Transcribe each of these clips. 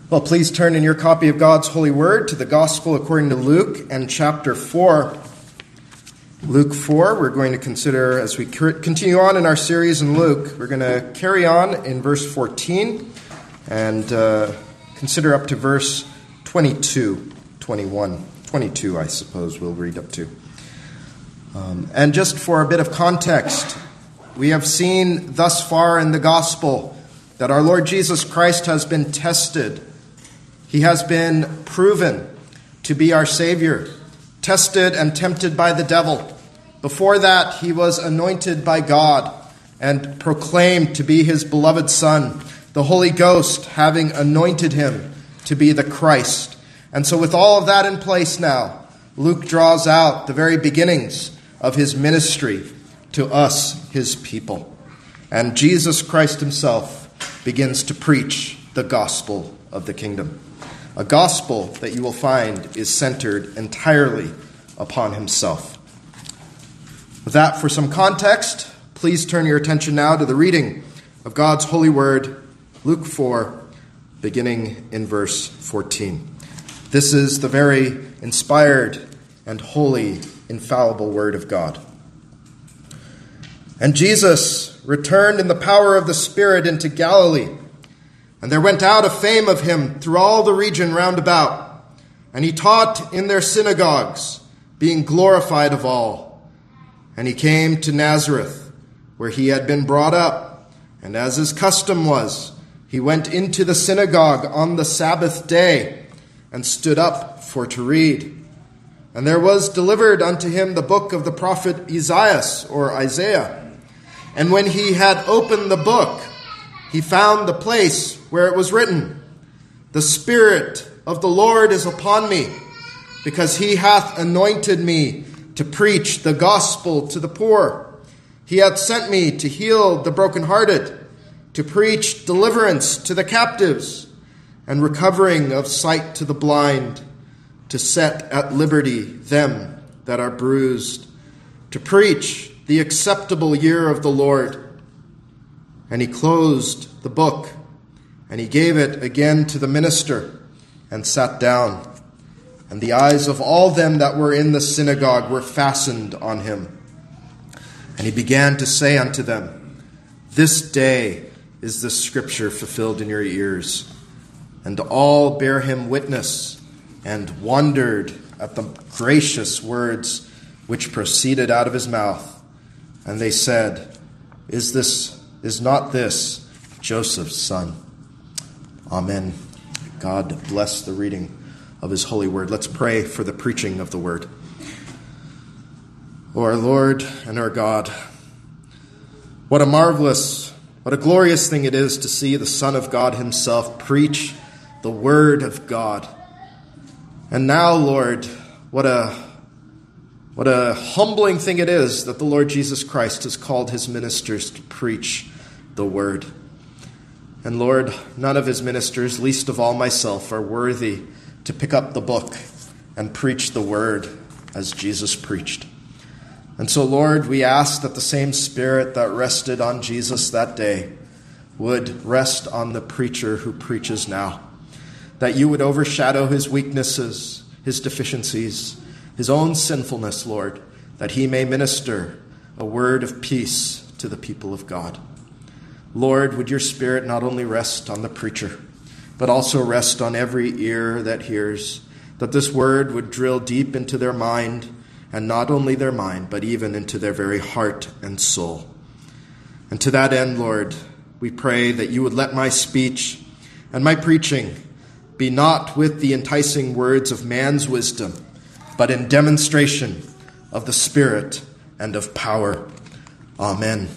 Well, please turn in your copy of God's holy word to the Gospel according to Luke and chapter 4. Luke 4, we're going to consider, as we continue on in our series in Luke, we're going to carry on in verse 14 and consider up to verse 22, 21, 22, I suppose we'll read up to. And just for a bit of context, we have seen thus far in the Gospel that our Lord Jesus Christ has been tested. He has been proven to be our Savior, tested and tempted by the devil. Before that, he was anointed by God and proclaimed to be his beloved Son, the Holy Ghost having anointed him to be the Christ. And so with all of that in place now, Luke draws out the very beginnings of his ministry to us, his people. And Jesus Christ himself begins to preach the gospel of the kingdom. A gospel that you will find is centered entirely upon himself. With that, for some context, please turn your attention now to the reading of God's holy word, Luke 4, beginning in verse 14. This is the very inspired and holy, infallible word of God. And Jesus returned in the power of the Spirit into Galilee, and there went out a fame of him through all the region round about. And he taught in their synagogues, being glorified of all. And he came to Nazareth, where he had been brought up. And as his custom was, he went into the synagogue on the Sabbath day, and stood up for to read. And there was delivered unto him the book of the prophet Isaiah. And when he had opened the book, he found the place where it was written, "The Spirit of the Lord is upon me, because he hath anointed me to preach the gospel to the poor. He hath sent me to heal the brokenhearted, to preach deliverance to the captives, and recovering of sight to the blind, to set at liberty them that are bruised, to preach the acceptable year of the Lord." And he closed the book, and he gave it again to the minister, and sat down. And the eyes of all them that were in the synagogue were fastened on him. And he began to say unto them, "This day is the scripture fulfilled in your ears." And all bare him witness, and wondered at the gracious words which proceeded out of his mouth. And they said, Is not this Joseph's son? Amen. God bless the reading of his holy word. Let's pray for the preaching of the word. O our Lord and our God, what a glorious thing it is to see the Son of God himself preach the word of God. And now, Lord, what a humbling thing it is that the Lord Jesus Christ has called his ministers to preach the word. And Lord, none of his ministers, least of all myself, are worthy to pick up the book and preach the word as Jesus preached. And so, Lord, we ask that the same Spirit that rested on Jesus that day would rest on the preacher who preaches now. That you would overshadow his weaknesses, his deficiencies, his own sinfulness, Lord, that he may minister a word of peace to the people of God. Lord, would your Spirit not only rest on the preacher, but also rest on every ear that hears, that this word would drill deep into their mind, and not only their mind, but even into their very heart and soul. And to that end, Lord, we pray that you would let my speech and my preaching be not with the enticing words of man's wisdom, but in demonstration of the Spirit and of power. Amen.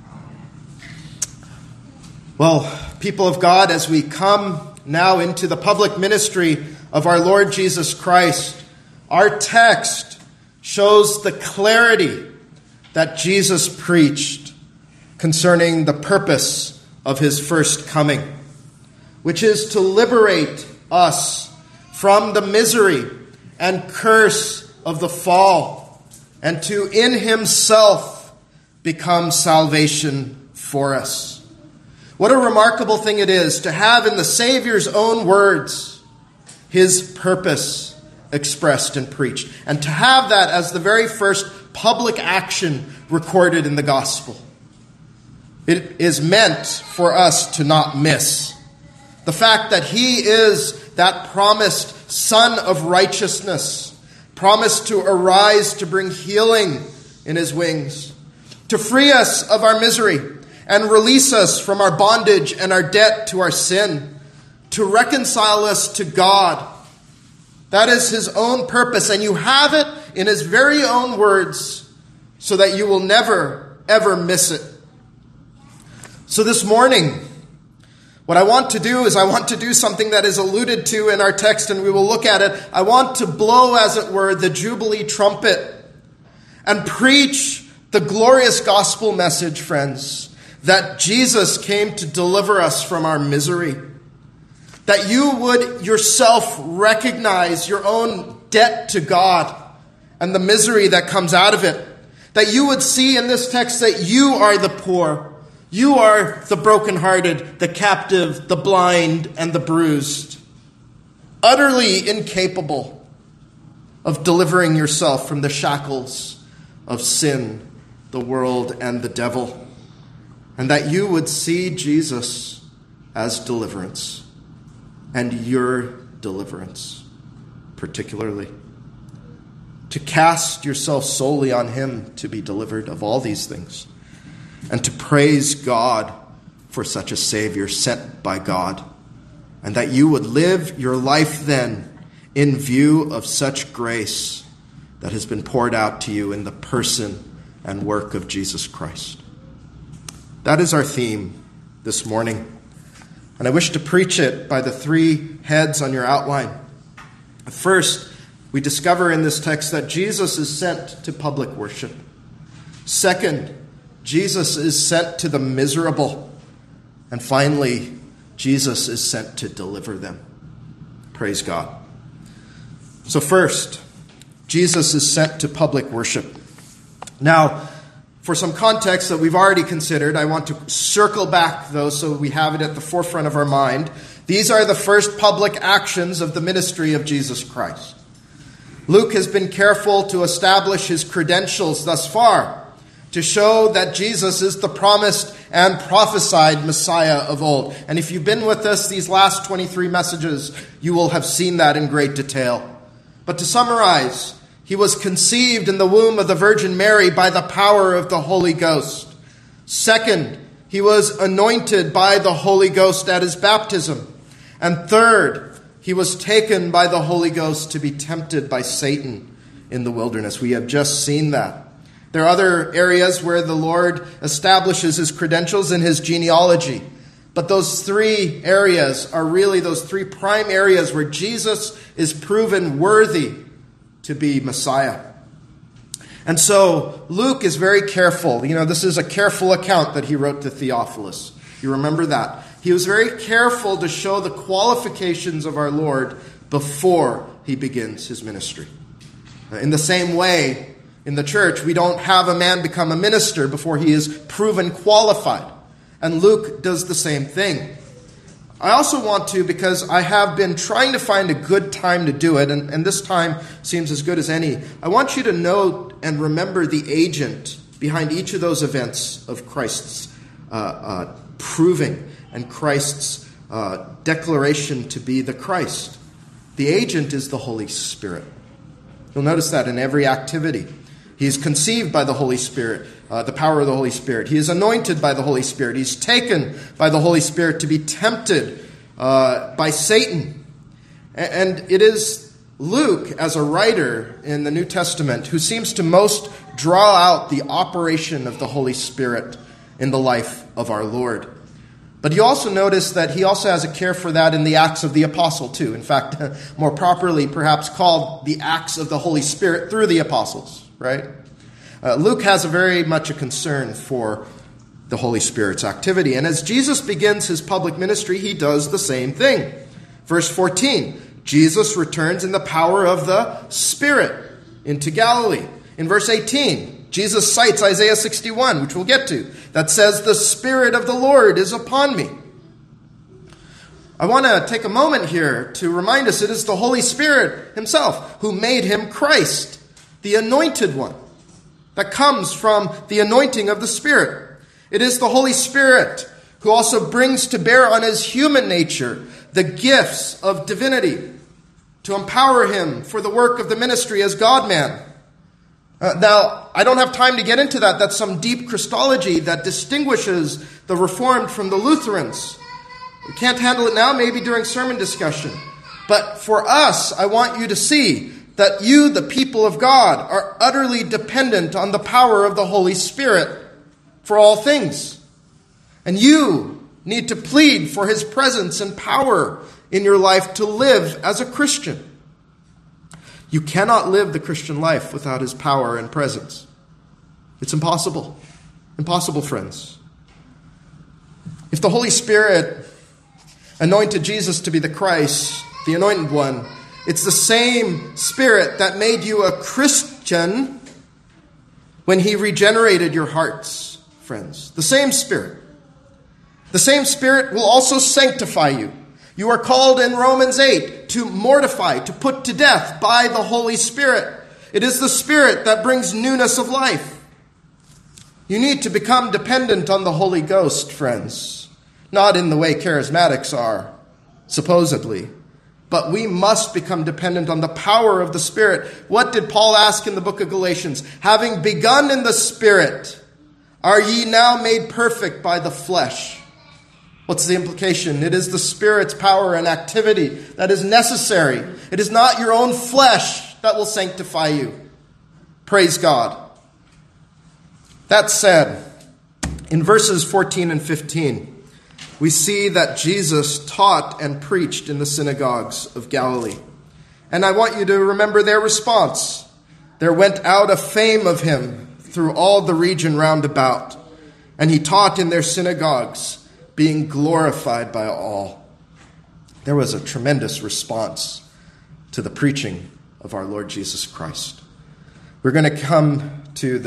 Well, people of God, as we come now into the public ministry of our Lord Jesus Christ, our text shows the clarity that Jesus preached concerning the purpose of his first coming, which is to liberate us from the misery and curse of the fall, and to in himself become salvation for us. What a remarkable thing it is to have in the Savior's own words his purpose expressed and preached, and to have that as the very first public action recorded in the gospel. It is meant for us to not miss the fact that he is that promised Son of righteousness, promised to arise to bring healing in his wings, to free us of our misery and release us from our bondage and our debt to our sin, to reconcile us to God. That is his own purpose, and you have it in his very own words so that you will never, ever miss it. So this morning, what I want to do is I want to do something that is alluded to in our text, and we will look at it. I want to blow, as it were, the Jubilee trumpet and preach the glorious gospel message, friends, that Jesus came to deliver us from our misery. That you would yourself recognize your own debt to God and the misery that comes out of it. That you would see in this text that you are the poor. You are the brokenhearted, the captive, the blind, and the bruised. Utterly incapable of delivering yourself from the shackles of sin, the world, and the devil. And that you would see Jesus as deliverance. And your deliverance, particularly. To cast yourself solely on him to be delivered of all these things. And to praise God for such a Savior sent by God. And that you would live your life then in view of such grace that has been poured out to you in the person and work of Jesus Christ. That is our theme this morning. And I wish to preach it by the three heads on your outline. First, we discover in this text that Jesus is sent to public worship. Second, Jesus is sent to the miserable. And finally, Jesus is sent to deliver them. Praise God. So first, Jesus is sent to public worship. Now, for some context that we've already considered, I want to circle back, though, so we have it at the forefront of our mind. These are the first public actions of the ministry of Jesus Christ. Luke has been careful to establish his credentials thus far, to show that Jesus is the promised and prophesied Messiah of old. And if you've been with us these last 23 messages, you will have seen that in great detail. But to summarize, he was conceived in the womb of the Virgin Mary by the power of the Holy Ghost. Second, he was anointed by the Holy Ghost at his baptism. And third, he was taken by the Holy Ghost to be tempted by Satan in the wilderness. We have just seen that. There are other areas where the Lord establishes his credentials in his genealogy. But those three areas are really those three prime areas where Jesus is proven worthy to be Messiah. And so Luke is very careful. This is a careful account that he wrote to Theophilus. You remember that. He was very careful to show the qualifications of our Lord before he begins his ministry. In the same way, in the church, we don't have a man become a minister before he is proven qualified. And Luke does the same thing. I also want to, because I have been trying to find a good time to do it, and this time seems as good as any, I want you to note and remember the agent behind each of those events of Christ's proving and Christ's declaration to be the Christ. The agent is the Holy Spirit. You'll notice that in every activity. He is conceived by the Holy Spirit, the power of the Holy Spirit. He is anointed by the Holy Spirit. He's taken by the Holy Spirit to be tempted by Satan. And it is Luke, as a writer in the New Testament, who seems to most draw out the operation of the Holy Spirit in the life of our Lord. But you also notice that he also has a care for that in the Acts of the Apostle, too. In fact, more properly, perhaps called the Acts of the Holy Spirit through the Apostles. Right? Luke has a very much a concern for the Holy Spirit's activity. And as Jesus begins his public ministry, he does the same thing. Verse 14, Jesus returns in the power of the Spirit into Galilee. In verse 18, Jesus cites Isaiah 61, which we'll get to, that says, "The Spirit of the Lord is upon me." I want to take a moment here to remind us it is the Holy Spirit himself who made him Christ, the anointed one, that comes from the anointing of the Spirit. It is the Holy Spirit who also brings to bear on his human nature the gifts of divinity to empower him for the work of the ministry as God-man. Now, I don't have time to get into that. That's some deep Christology that distinguishes the Reformed from the Lutherans. We can't handle it now, maybe during sermon discussion. But for us, I want you to see that you, the people of God, are utterly dependent on the power of the Holy Spirit for all things. And you need to plead for his presence and power in your life to live as a Christian. You cannot live the Christian life without his power and presence. It's impossible. Impossible, friends. If the Holy Spirit anointed Jesus to be the Christ, the anointed one, it's the same Spirit that made you a Christian when he regenerated your hearts, friends. The same Spirit. The same Spirit will also sanctify you. You are called in Romans 8 to mortify, to put to death by the Holy Spirit. It is the Spirit that brings newness of life. You need to become dependent on the Holy Ghost, friends. Not in the way charismatics are, supposedly. But we must become dependent on the power of the Spirit. What did Paul ask in the book of Galatians? Having begun in the Spirit, are ye now made perfect by the flesh? What's the implication? It is the Spirit's power and activity that is necessary. It is not your own flesh that will sanctify you. Praise God. That said, in verses 14 and 15, we see that Jesus taught and preached in the synagogues of Galilee. And I want you to remember their response. There went out a fame of him through all the region round about, and he taught in their synagogues, being glorified by all. There was a tremendous response to the preaching of our Lord Jesus Christ. We're going to come to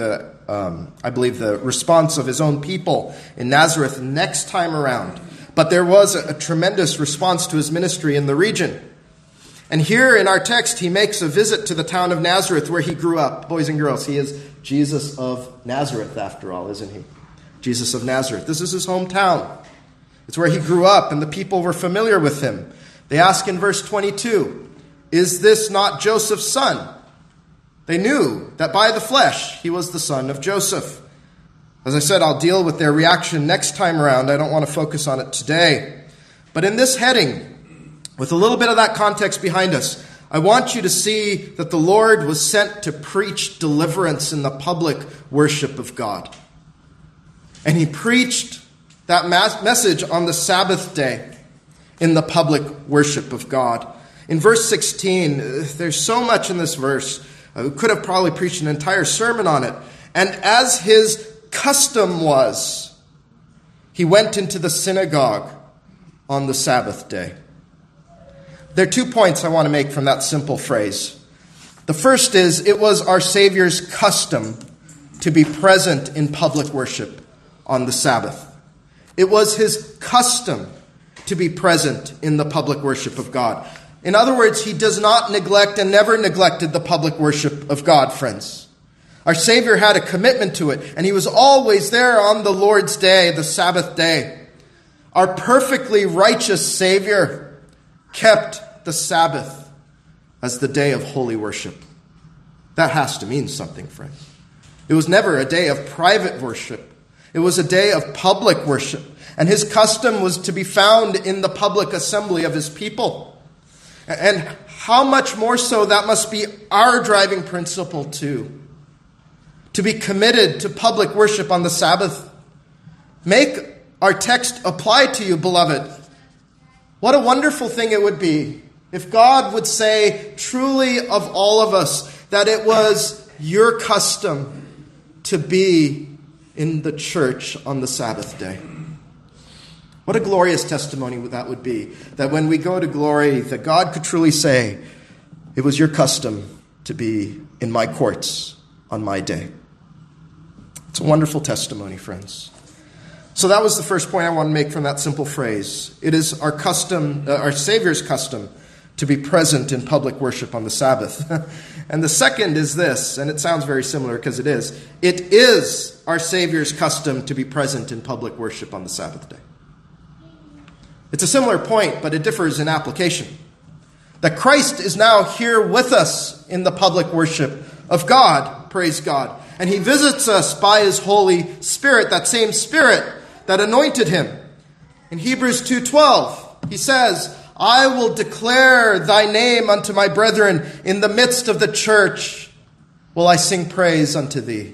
the response of his own people in Nazareth next time around. But there was a tremendous response to his ministry in the region. And here in our text, he makes a visit to the town of Nazareth where he grew up. Boys and girls, he is Jesus of Nazareth after all, isn't he? Jesus of Nazareth. This is his hometown. It's where he grew up, and the people were familiar with him. They ask in verse 22, "Is this not Joseph's son?" They knew that by the flesh he was the son of Joseph. As I said, I'll deal with their reaction next time around. I don't want to focus on it today. But in this heading, with a little bit of that context behind us, I want you to see that the Lord was sent to preach deliverance in the public worship of God. And he preached that message on the Sabbath day in the public worship of God. In verse 16, there's so much in this verse. We could have probably preached an entire sermon on it. And as his custom was, he went into the synagogue on the Sabbath day. There are 2 points I want to make from that simple phrase. The first is, it was our Savior's custom to be present in public worship on the Sabbath. It was his custom to be present in the public worship of God. In other words, he does not neglect and never neglected the public worship of God, friends. Our Savior had a commitment to it, and he was always there on the Lord's day, the Sabbath day. Our perfectly righteous Savior kept the Sabbath as the day of holy worship. That has to mean something, friends. It was never a day of private worship. It was a day of public worship, and his custom was to be found in the public assembly of his people. And how much more so that must be our driving principle too. To be committed to public worship on the Sabbath. Make our text apply to you, beloved. What a wonderful thing it would be if God would say truly of all of us that it was your custom to be in the church on the Sabbath day. What a glorious testimony that would be. That when we go to glory, that God could truly say, it was your custom to be in my courts on my day. It's a wonderful testimony, friends. So that was the first point I want to make from that simple phrase. It is our custom, our Savior's custom, to be present in public worship on the Sabbath. And the second is this, and it sounds very similar because it is. It is our Savior's custom to be present in public worship on the Sabbath day. It's a similar point, but it differs in application. That Christ is now here with us in the public worship of God, praise God. And he visits us by his Holy Spirit, that same Spirit that anointed him. In Hebrews 2:12, he says, I will declare thy name unto my brethren. In the midst of the church will I sing praise unto thee.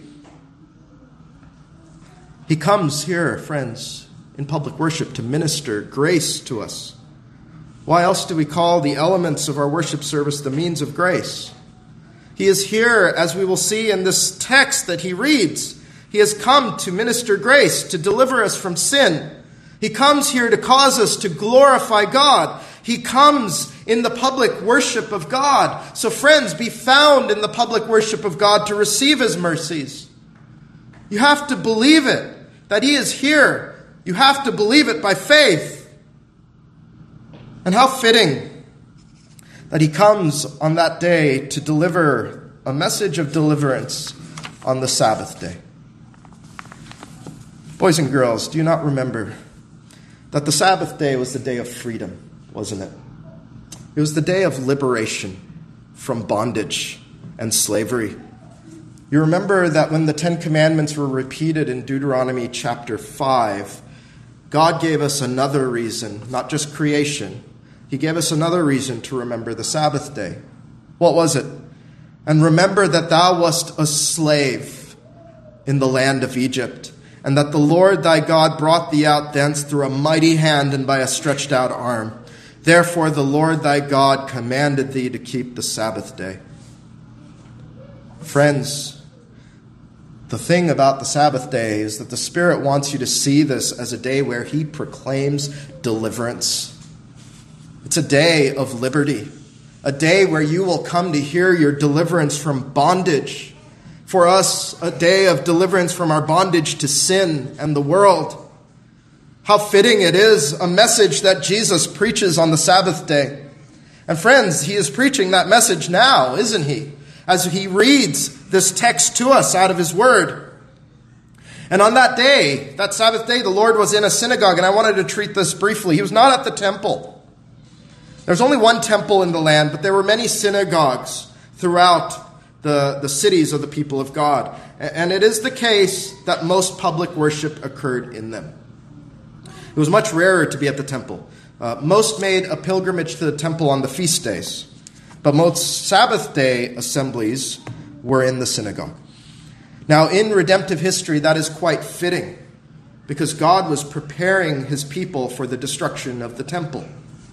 He comes here, friends, in public worship to minister grace to us. Why else do we call the elements of our worship service the means of grace? He is here, as we will see in this text that he reads. He has come to minister grace, to deliver us from sin. He comes here to cause us to glorify God. He comes in the public worship of God. So friends, be found in the public worship of God to receive his mercies. You have to believe it, that he is here. You have to believe it by faith. And how fitting that he comes on that day to deliver a message of deliverance on the Sabbath day. Boys and girls, do you not remember that the Sabbath day was the day of freedom, wasn't it? It was the day of liberation from bondage and slavery. You remember that when the Ten Commandments were repeated in Deuteronomy chapter 5, God gave us another reason, not just creation. He gave us another reason to remember the Sabbath day. What was it? And remember that thou wast a slave in the land of Egypt, and that the Lord thy God brought thee out thence through a mighty hand and by a stretched out arm. Therefore the Lord thy God commanded thee to keep the Sabbath day. Friends, the thing about the Sabbath day is that the Spirit wants you to see this as a day where he proclaims deliverance. It's a day of liberty, a day where you will come to hear your deliverance from bondage. For us, a day of deliverance from our bondage to sin and the world. How fitting it is, a message that Jesus preaches on the Sabbath day. And friends, he is preaching that message now, isn't he? As he reads this text to us out of his word. And on that day, that Sabbath day, the Lord was in a synagogue, and I wanted to treat this briefly. He was not at the temple. There's only one temple in the land, but there were many synagogues throughout the cities of the people of God. And it is the case that most public worship occurred in them. It was much rarer to be at the temple. Most made a pilgrimage to the temple on the feast days, but most Sabbath day assemblies were in the synagogue. Now, in redemptive history, that is quite fitting, because God was preparing his people for the destruction of the temple.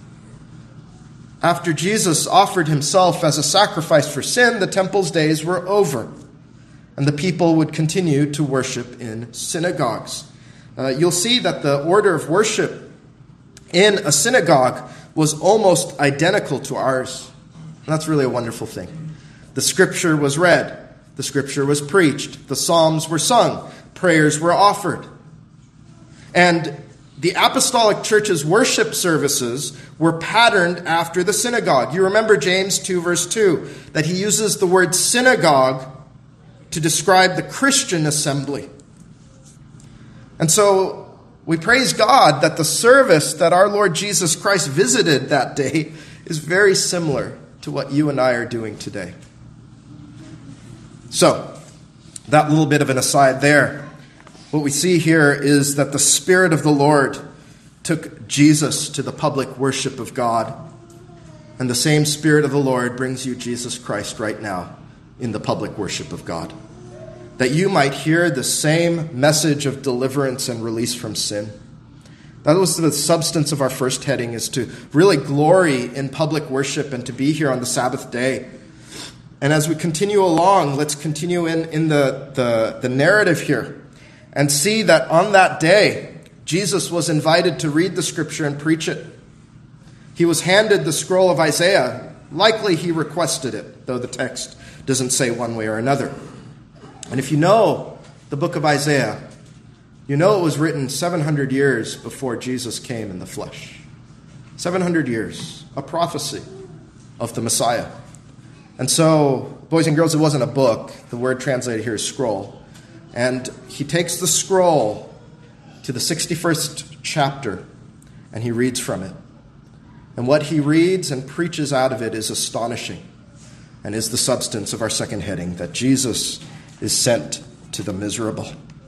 After Jesus offered himself as a sacrifice for sin, the temple's days were over, and the people would continue to worship in synagogues. You'll see that the order of worship in a synagogue was almost identical to ours. And that's really a wonderful thing. The scripture was read, the scripture was preached, the psalms were sung, prayers were offered. And the apostolic church's worship services were patterned after the synagogue. You remember James 2 verse 2, that he uses the word synagogue to describe the Christian assembly. And so we praise God that the service that our Lord Jesus Christ visited that day is very similar to what you and I are doing today. So, that little bit of an aside there. What we see here is that the Spirit of the Lord took Jesus to the public worship of God. And the same Spirit of the Lord brings you Jesus Christ right now in the public worship of God. That you might hear the same message of deliverance and release from sin. That was the substance of our first heading, is to really glory in public worship and to be here on the Sabbath day. And as we continue along, let's continue in the narrative here and see that on that day, Jesus was invited to read the scripture and preach it. He was handed the scroll of Isaiah. Likely he requested it, though the text doesn't say one way or another. And if you know the book of Isaiah, you know it was written 700 years before Jesus came in the flesh. 700 years, a prophecy of the Messiah. And so, boys and girls, it wasn't a book. The word translated here is scroll. And he takes the scroll to the 61st chapter, and he reads from it. And what he reads and preaches out of it is astonishing, and is the substance of our second heading, that Jesus is sent to the miserable.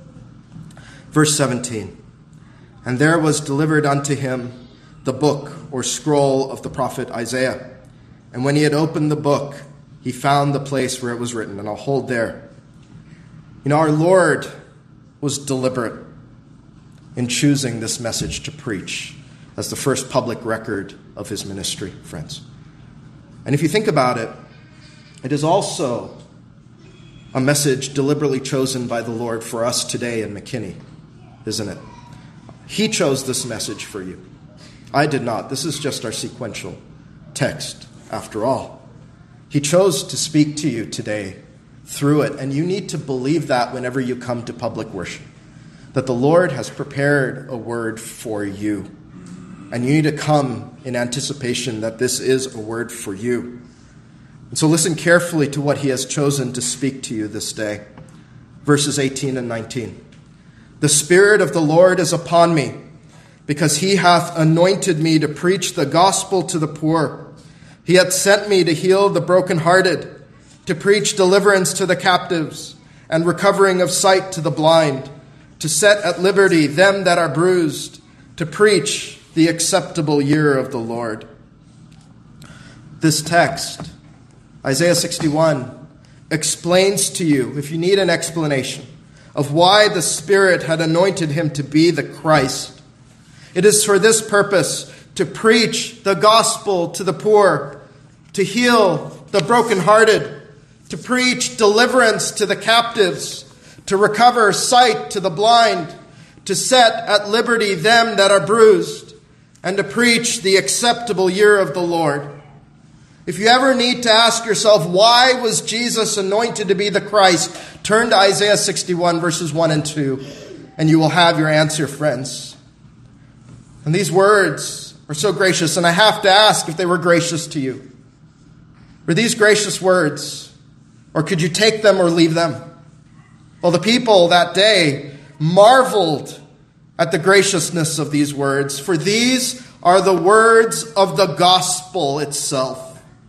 Verse 17, and there was delivered unto him the book or scroll of the prophet Isaiah. And when he had opened the book, he found the place where it was written. And I'll hold there. You know, our Lord was deliberate in choosing this message to preach as the first public record of his ministry, friends. And if you think about it, it is also a message deliberately chosen by the Lord for us today in McKinney, isn't it? He chose this message for you. I did not. This is just our sequential text, after all. He chose to speak to you today through it, and you need to believe that whenever you come to public worship, that the Lord has prepared a word for you. And you need to come in anticipation that this is a word for you. And so listen carefully to what he has chosen to speak to you this day. Verses 18 and 19. The Spirit of the Lord is upon me, because he hath anointed me to preach the gospel to the poor. He hath sent me to heal the brokenhearted, to preach deliverance to the captives, and recovering of sight to the blind, to set at liberty them that are bruised, to preach the acceptable year of the Lord. This text, Isaiah 61, explains to you, if you need an explanation, of why the Spirit had anointed him to be the Christ. It is for this purpose, to preach the gospel to the poor, to heal the brokenhearted, to preach deliverance to the captives, to recover sight to the blind, to set at liberty them that are bruised, and to preach the acceptable year of the Lord. If you ever need to ask yourself, why was Jesus anointed to be the Christ? Turn to Isaiah 61, verses 1 and 2, and you will have your answer, friends. And these words are so gracious, and I have to ask if they were gracious to you. Were these gracious words, or could you take them or leave them? Well, the people that day marveled at the graciousness of these words, for these are the words of the gospel itself.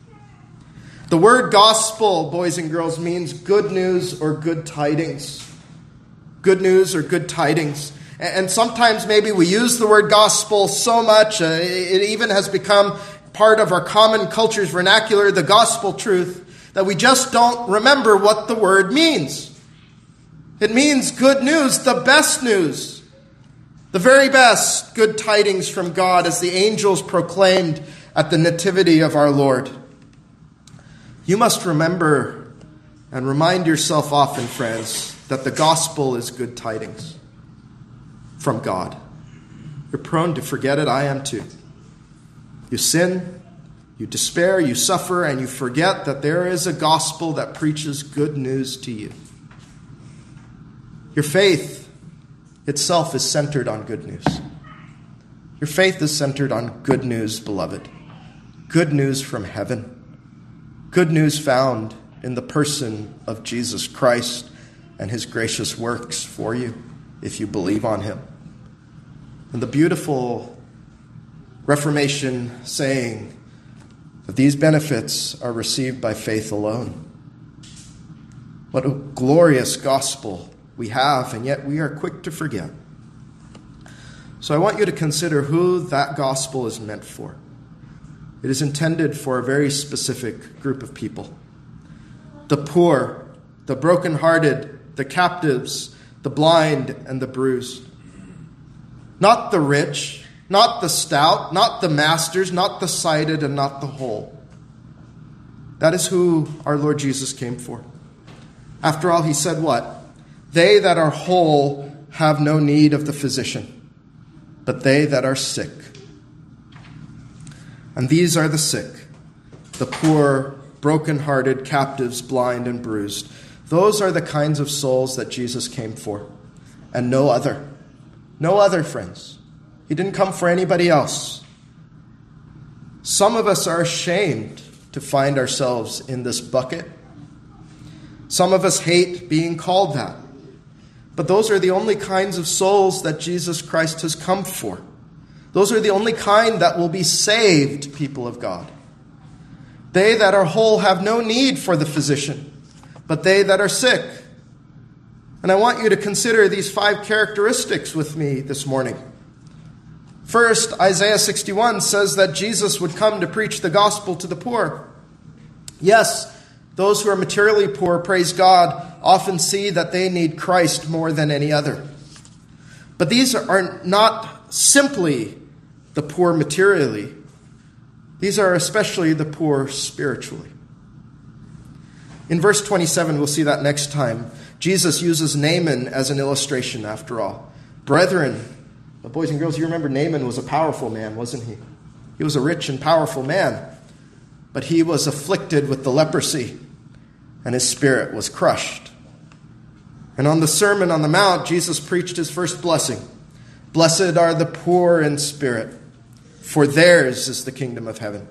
The word gospel, boys and girls, means good news or good tidings. Good news or good tidings. And sometimes maybe we use the word gospel so much, it even has become part of our common culture's vernacular, the gospel truth, that we just don't remember what the word means. It means good news, the best news, the very best good tidings from God, as the angels proclaimed at the nativity of our Lord. You must remember and remind yourself often, friends, that the gospel is good tidings from God. You're prone to forget it. I am too. You sin, you despair, you suffer, and you forget that there is a gospel that preaches good news to you. Your faith itself is centered on good news. Your faith is centered on good news, beloved. Good news from heaven. Good news found in the person of Jesus Christ and his gracious works for you, if you believe on him. And the beautiful Reformation saying that these benefits are received by faith alone. What a glorious gospel we have, and yet we are quick to forget. So I want you to consider who that gospel is meant for. It is intended for a very specific group of people. The poor, the brokenhearted, the captives, the blind, and the bruised. Not the rich, not the stout, not the masters, not the sighted, and not the whole. That is who our Lord Jesus came for. After all, he said what? They that are whole have no need of the physician, but they that are sick. And these are the sick, the poor, broken-hearted, captives, blind, and bruised. Those are the kinds of souls that Jesus came for, and no other. No other, friends. He didn't come for anybody else. Some of us are ashamed to find ourselves in this bucket. Some of us hate being called that. But those are the only kinds of souls that Jesus Christ has come for. Those are the only kind that will be saved, people of God. They that are whole have no need for the physician, but they that are sick. And I want you to consider these 5 characteristics with me this morning. First, Isaiah 61 says that Jesus would come to preach the gospel to the poor. Yes, those who are materially poor, praise God, often see that they need Christ more than any other. But these are not simply the poor materially. These are especially the poor spiritually. In verse 27, we'll see that next time, Jesus uses Naaman as an illustration after all. Brethren, boys and girls, you remember Naaman was a powerful man, wasn't he? He was a rich and powerful man, but he was afflicted with the leprosy, and his spirit was crushed. And on the Sermon on the Mount, Jesus preached his first blessing. Blessed are the poor in spirit, for theirs is the kingdom of heaven.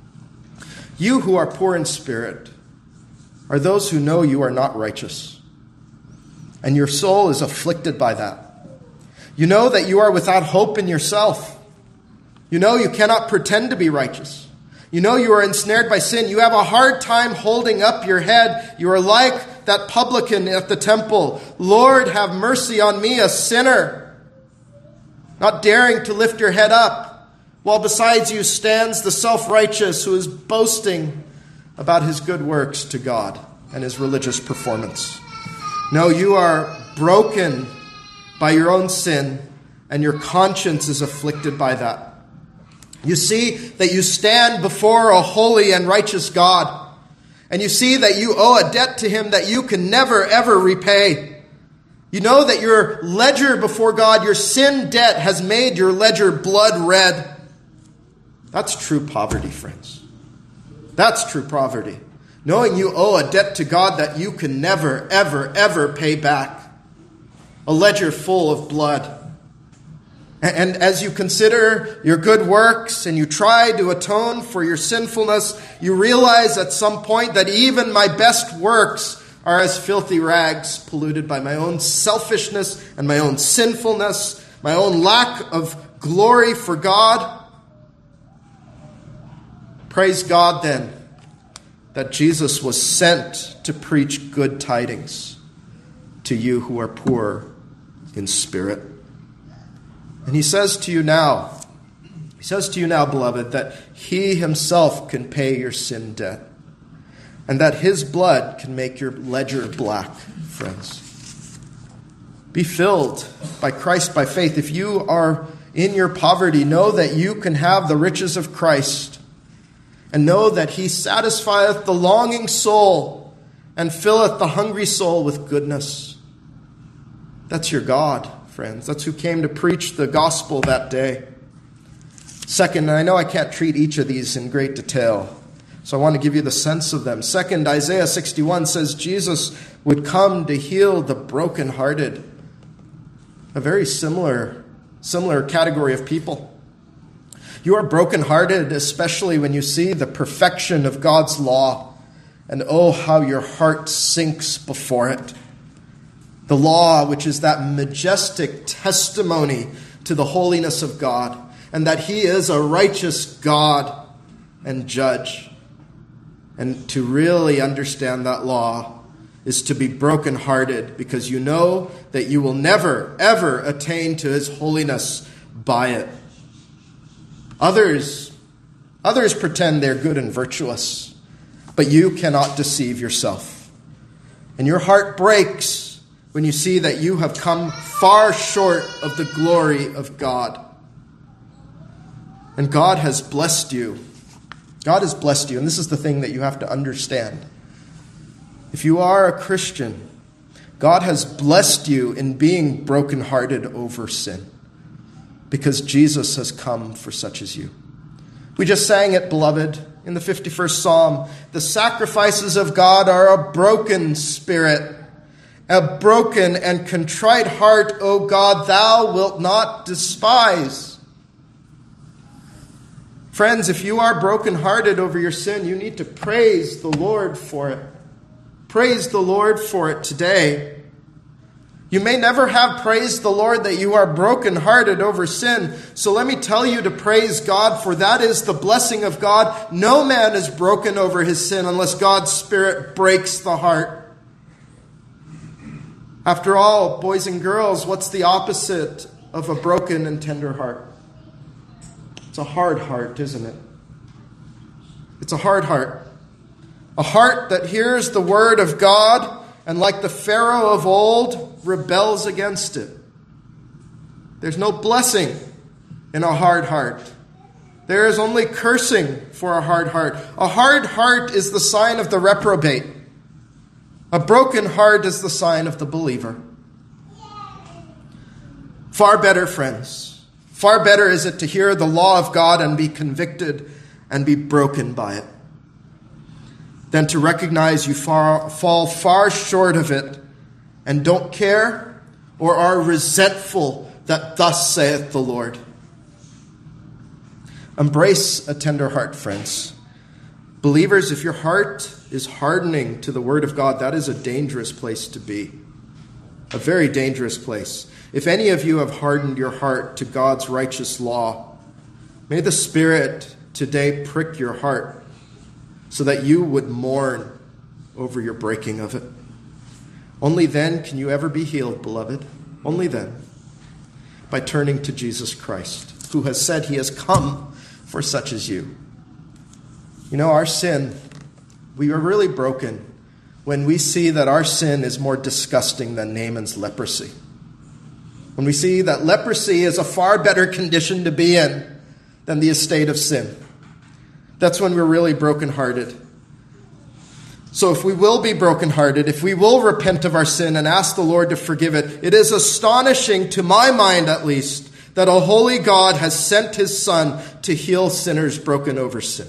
You who are poor in spirit are those who know you are not righteous, and your soul is afflicted by that. You know that you are without hope in yourself. You know you cannot pretend to be righteous. You know you are ensnared by sin. You have a hard time holding up your head. You are like that publican at the temple. Lord, have mercy on me, a sinner. Not daring to lift your head up, while beside you stands the self-righteous who is boasting about his good works to God and his religious performance. No, you are broken by your own sin, and your conscience is afflicted by that. You see that you stand before a holy and righteous God, and you see that you owe a debt to him that you can never, ever repay. You know that your ledger before God, your sin debt, has made your ledger blood red. That's true poverty, friends. That's true poverty. Knowing you owe a debt to God that you can never, ever, ever pay back. A ledger full of blood. And as you consider your good works and you try to atone for your sinfulness, you realize at some point that even my best works are as filthy rags, polluted by my own selfishness and my own sinfulness, my own lack of glory for God. Praise God then that Jesus was sent to preach good tidings to you who are poor in spirit. And he says to you now, beloved, that he himself can pay your sin debt, and that his blood can make your ledger black, friends. Be filled by Christ by faith. If you are in your poverty, know that you can have the riches of Christ, and know that he satisfieth the longing soul and filleth the hungry soul with goodness. That's your God, friends. That's who came to preach the gospel that day. Second, and I know I can't treat each of these in great detail, so I want to give you the sense of them. Second, Isaiah 61 says Jesus would come to heal the brokenhearted. A very similar category of people. You are brokenhearted, especially when you see the perfection of God's law, and oh, how your heart sinks before it. The law, which is that majestic testimony to the holiness of God, and that he is a righteous God and judge. And to really understand that law is to be brokenhearted, because you know that you will never, ever attain to his holiness by it. Others pretend they're good and virtuous, but you cannot deceive yourself. And your heart breaks when you see that you have come far short of the glory of God. And God has blessed you. God has blessed you, and this is the thing that you have to understand. If you are a Christian, God has blessed you in being brokenhearted over sin, because Jesus has come for such as you. We just sang it, beloved. in the 51st Psalm, the sacrifices of God are a broken spirit. A broken and contrite heart, O God, thou wilt not despise. Friends, if you are brokenhearted over your sin, you need to praise the Lord for it. Praise the Lord for it today. You may never have praised the Lord that you are brokenhearted over sin. So let me tell you to praise God, for that is the blessing of God. No man is broken over his sin unless God's Spirit breaks the heart. After all, boys and girls, what's the opposite of a broken and tender heart? It's a hard heart, isn't it? It's a hard heart. A heart that hears the word of God and, like the Pharaoh of old, rebels against it. There's no blessing in a hard heart. There is only cursing for a hard heart. A hard heart is the sign of the reprobate. A broken heart is the sign of the believer. Far better, friends. Far better is it to hear the law of God and be convicted and be broken by it, than to recognize you fall far short of it and don't care or are resentful that thus saith the Lord. Embrace a tender heart, friends. Believers, if your heart is hardening to the word of God, that is a dangerous place to be. A very dangerous place. If any of you have hardened your heart to God's righteous law, may the Spirit today prick your heart so that you would mourn over your breaking of it. Only then can you ever be healed, beloved. Only then. By turning to Jesus Christ, who has said he has come for such as you. You know, our sin, we are really broken when we see that our sin is more disgusting than Naaman's leprosy. When we see that leprosy is a far better condition to be in than the estate of sin. That's when we're really brokenhearted. So if we will be brokenhearted, if we will repent of our sin and ask the Lord to forgive it, it is astonishing, to my mind at least, that a holy God has sent his Son to heal sinners broken over sin.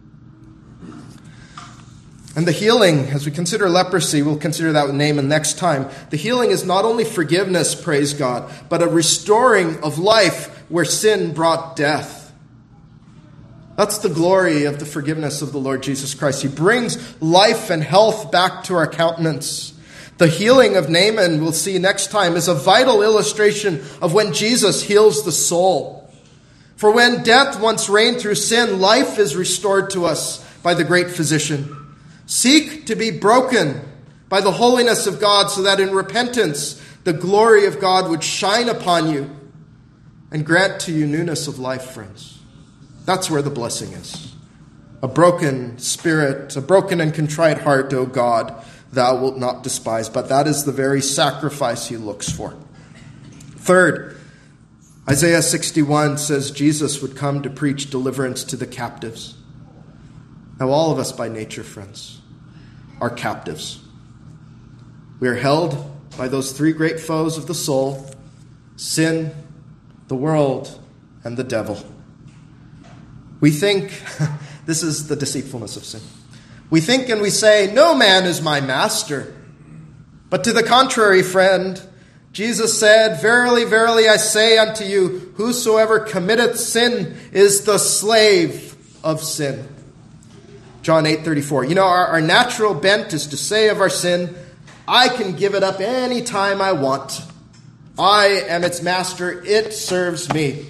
And the healing, as we consider leprosy, we'll consider that with Naaman next time. The healing is not only forgiveness, praise God, but a restoring of life where sin brought death. That's the glory of the forgiveness of the Lord Jesus Christ. He brings life and health back to our countenance. The healing of Naaman, we'll see next time, is a vital illustration of when Jesus heals the soul. For when death once reigned through sin, life is restored to us by the great physician. Seek to be broken by the holiness of God so that in repentance the glory of God would shine upon you and grant to you newness of life, friends. That's where the blessing is. A broken spirit, a broken and contrite heart, O God, thou wilt not despise. But that is the very sacrifice he looks for. Third, Isaiah 61 says Jesus would come to preach deliverance to the captives. Now, all of us by nature, friends, are captives. We are held by those three great foes of the soul: sin, the world, and the devil. We think, this is the deceitfulness of sin. We think and we say, no man is my master. But to the contrary, friend, Jesus said, verily, verily, I say unto you, whosoever committeth sin is the slave of sin. John 8:34. You know, our natural bent is to say of our sin, I can give it up any time I want. I am its master. It serves me.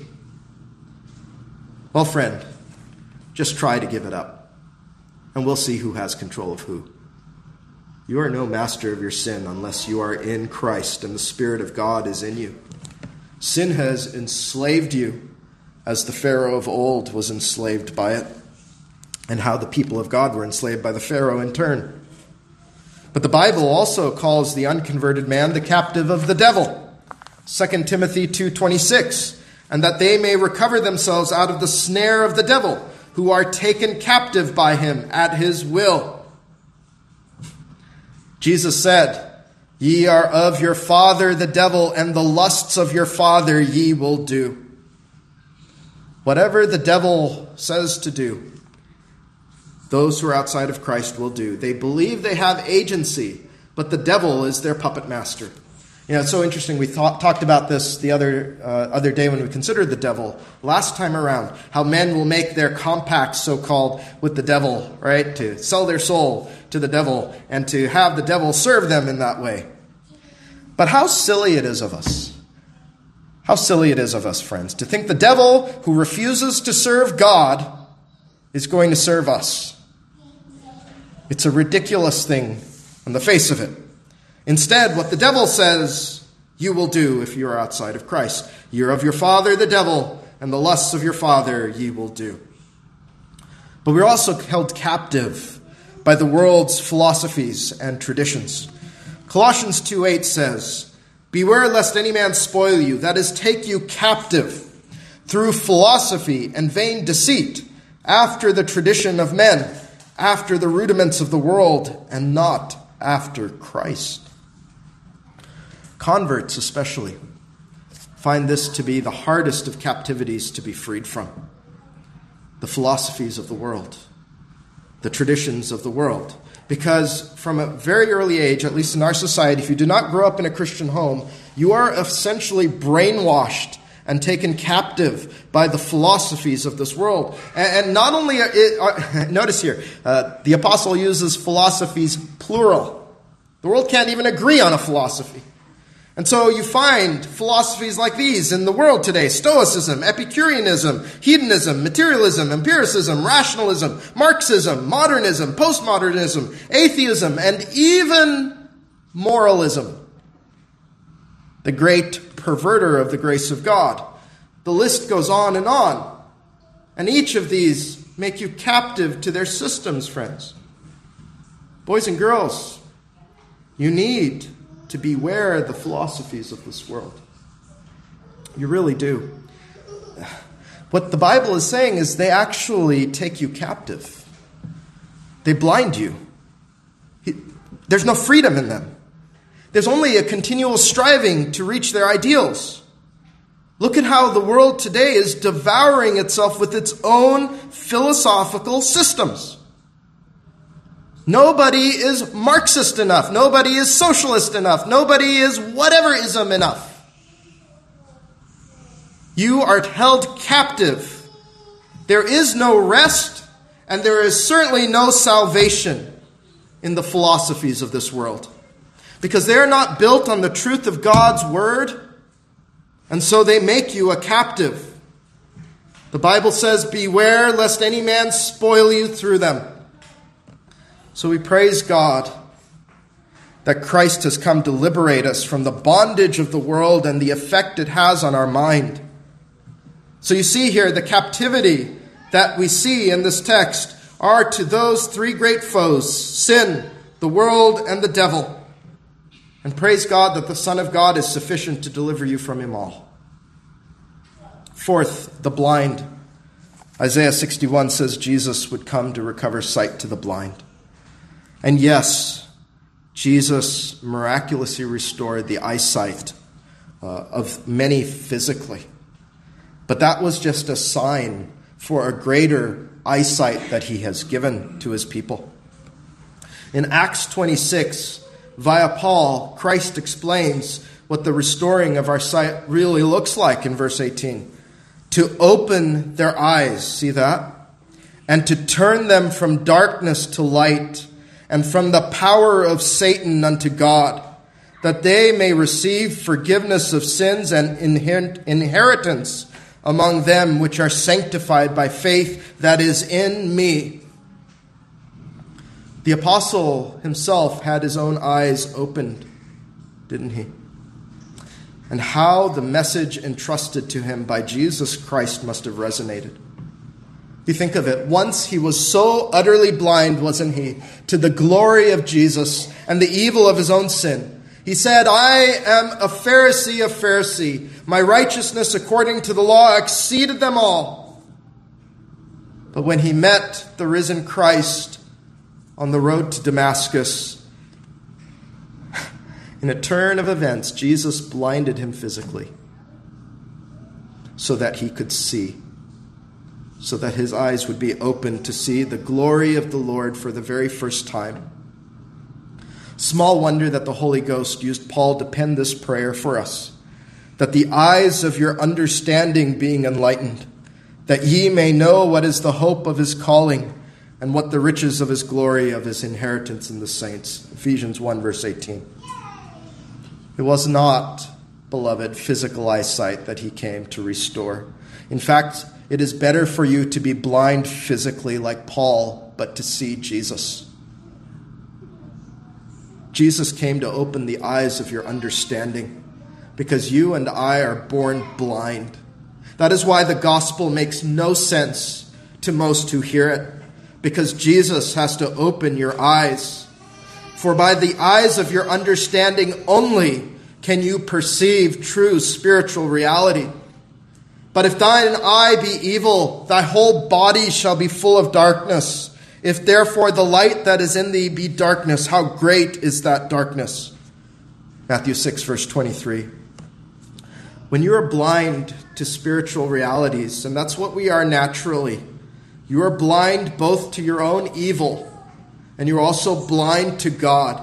Well, friend, just try to give it up, and we'll see who has control of who. You are no master of your sin unless you are in Christ and the Spirit of God is in you. Sin has enslaved you as the Pharaoh of old was enslaved by it, and how the people of God were enslaved by the Pharaoh in turn. But the Bible also calls the unconverted man the captive of the devil. 2 Timothy 2:26, and that they may recover themselves out of the snare of the devil, who are taken captive by him at his will. Jesus said, ye are of your father the devil, and the lusts of your father ye will do. Whatever the devil says to do, those who are outside of Christ will do. They believe they have agency, but the devil is their puppet master. It's so interesting. We talked about this the other day when we considered the devil last time around, how men will make their compacts, so-called, with the devil, right? To sell their soul to the devil and to have the devil serve them in that way. But how silly it is of us. How silly it is of us, friends, to think the devil who refuses to serve God is going to serve us. It's a ridiculous thing on the face of it. Instead, what the devil says, you will do if you are outside of Christ. You're of your father, the devil, and the lusts of your father ye will do. But we're also held captive by the world's philosophies and traditions. Colossians 2:8 says, beware lest any man spoil you, that is, take you captive through philosophy and vain deceit, after the tradition of men, after the rudiments of the world, and not after Christ. Converts especially find this to be the hardest of captivities to be freed from. The philosophies of the world, the traditions of the world. Because from a very early age, at least in our society, if you do not grow up in a Christian home, you are essentially brainwashed and taken captive by the philosophies of this world. And not only, notice here, the apostle uses philosophies plural. The world can't even agree on a philosophy. And so you find philosophies like these in the world today: Stoicism, Epicureanism, hedonism, materialism, empiricism, rationalism, Marxism, modernism, postmodernism, atheism, and even moralism. The great perverter of the grace of God. The list goes on. And each of these make you captive to their systems, friends. Boys and girls, you need to beware the philosophies of this world. You really do. What the Bible is saying is they actually take you captive. They blind you. There's no freedom in them. There's only a continual striving to reach their ideals. Look at how the world today is devouring itself with its own philosophical systems. Nobody is Marxist enough. Nobody is socialist enough. Nobody is whatever-ism enough. You are held captive. There is no rest, and there is certainly no salvation in the philosophies of this world, because they are not built on the truth of God's word, and so they make you a captive. The Bible says, beware lest any man spoil you through them. So we praise God that Christ has come to liberate us from the bondage of the world and the effect it has on our mind. So you see here, the captivity that we see in this text are to those three great foes: sin, the world, and the devil. And praise God that the Son of God is sufficient to deliver you from him all. Fourth, the blind. Isaiah 61 says Jesus would come to recover sight to the blind. And yes, Jesus miraculously restored the eyesight of many physically. But that was just a sign for a greater eyesight that he has given to his people. In Acts 26, via Paul, Christ explains what the restoring of our sight really looks like in verse 18. To open their eyes, see that? And to turn them from darkness to light, and from the power of Satan unto God, that they may receive forgiveness of sins and inheritance among them which are sanctified by faith that is in me. The apostle himself had his own eyes opened, didn't he? And how the message entrusted to him by Jesus Christ must have resonated. You think of it. Once he was so utterly blind, wasn't he, to the glory of Jesus and the evil of his own sin. He said, I am a Pharisee of Pharisee. My righteousness according to the law exceeded them all. But when he met the risen Christ on the road to Damascus, in a turn of events, Jesus blinded him physically so that he could see. so that his eyes would be opened to see the glory of the Lord for the very first time. Small wonder that the Holy Ghost used Paul to pen this prayer for us, that the eyes of your understanding being enlightened, that ye may know what is the hope of his calling, and what the riches of his glory of his inheritance in the saints. Ephesians 1, verse 18. It was not, beloved, physical eyesight that he came to restore. In fact, it is better for you to be blind physically like Paul, but to see Jesus. Jesus came to open the eyes of your understanding, because you and I are born blind. That is why the gospel makes no sense to most who hear it, because Jesus has to open your eyes. For by the eyes of your understanding only can you perceive true spiritual reality. But if thine eye be evil, thy whole body shall be full of darkness. If therefore the light that is in thee be darkness, how great is that darkness? Matthew 6, verse 23. When you are blind to spiritual realities, and that's what we are naturally, you are blind both to your own evil, and you're also blind to God.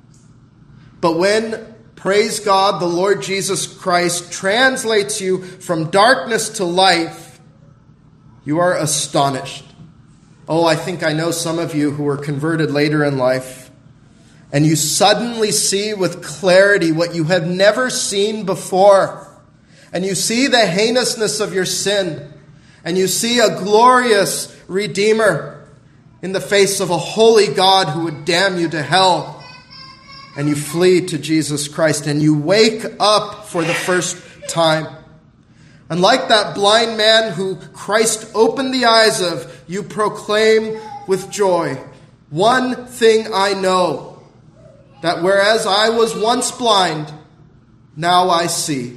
But when, praise God, the Lord Jesus Christ translates you from darkness to life, you are astonished. Oh, I think I know some of you who were converted later in life, and you suddenly see with clarity what you have never seen before. And you see the heinousness of your sin, and you see a glorious Redeemer in the face of a holy God who would damn you to hell. And you flee to Jesus Christ, and you wake up for the first time. And like that blind man who Christ opened the eyes of, you proclaim with joy, one thing I know, that whereas I was once blind, now I see.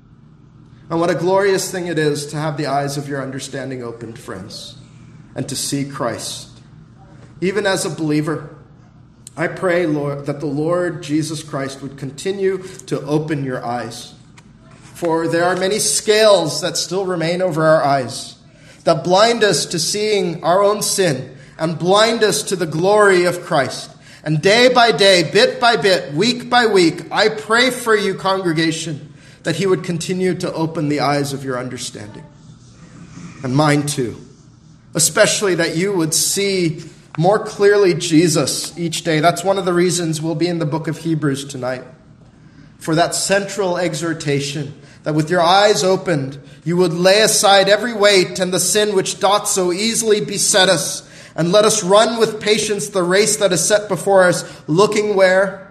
And what a glorious thing it is to have the eyes of your understanding opened, friends, and to see Christ. Even as a believer, I pray, Lord, that the Lord Jesus Christ would continue to open your eyes. For there are many scales that still remain over our eyes, that blind us to seeing our own sin and blind us to the glory of Christ. And day by day, bit by bit, week by week, I pray for you, congregation, that he would continue to open the eyes of your understanding. And mine too. Especially that you would see more clearly Jesus each day. That's one of the reasons we'll be in the book of Hebrews tonight. For that central exhortation, that with your eyes opened, you would lay aside every weight and the sin which doth so easily beset us, and let us run with patience the race that is set before us, looking where?